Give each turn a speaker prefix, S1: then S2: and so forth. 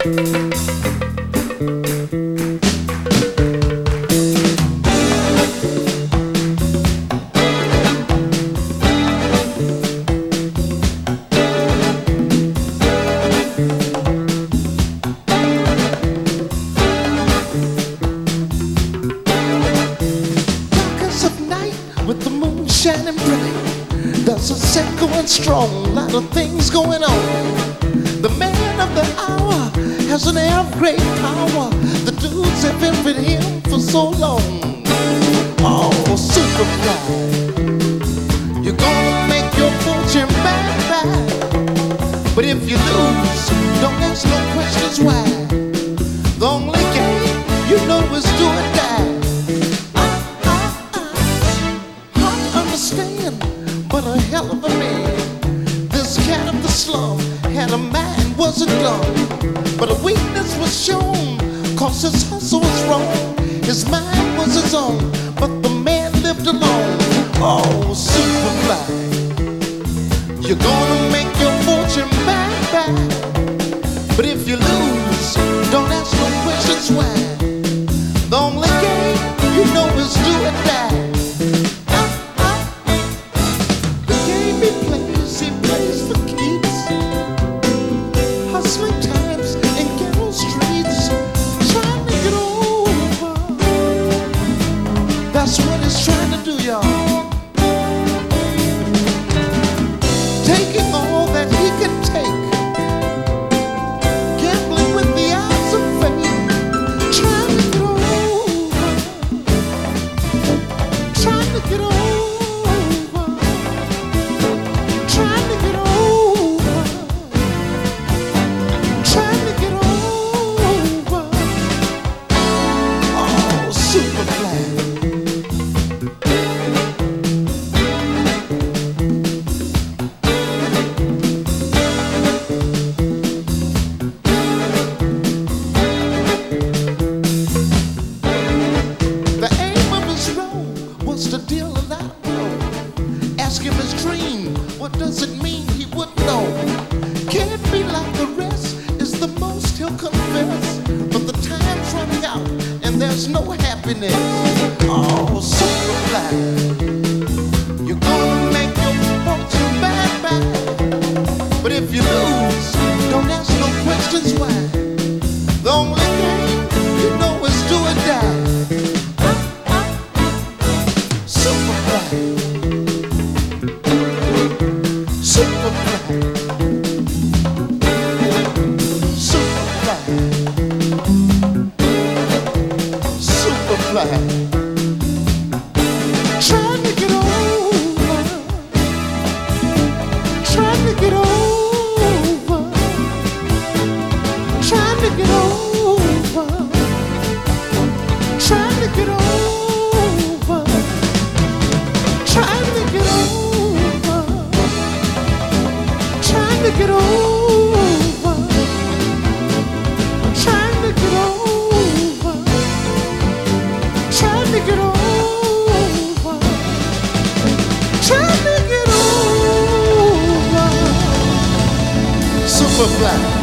S1: With the moon shining bright, there's a set going strong, lot of things going on. The man of the hour has an air of great power. The dudes have envied him for so long. Oh, Superfly, you're gonna make your fortune back. But if you lose, don't ask no questions why. The only game you know is do or die. But a hell of a man. This cat of the slum had a mind, wasn't dumb, but a weakness was shown, cause his hustle was wrong. His mind was his own, but the man lived alone. Oh, Superfly, you're gonna make your fortune back. But if you lose, don't ask no questions why. The only game you know is do or die. That's what he's trying to do, y'all. Taking all that he can take, gambling with the odds of fate, trying to get over, trying to get over, trying to get over, trying to get over. Oh, Superfly. To deal a lot of blow. Ask him his dream, what does it mean? He wouldn't know. Can't be like the rest is the most he'll confess. But the time's running out and there's no happiness. Oh, Superfly, you're gonna make your fortune back. But if you lose, don't ask no questions why. The only game you know is do or die. Superfly, trying to get over, trying to get over, trying to get over, trying to get over, trying to get over, trying to get over, trying to get over. Trying to get over, trying to get over. Superfly.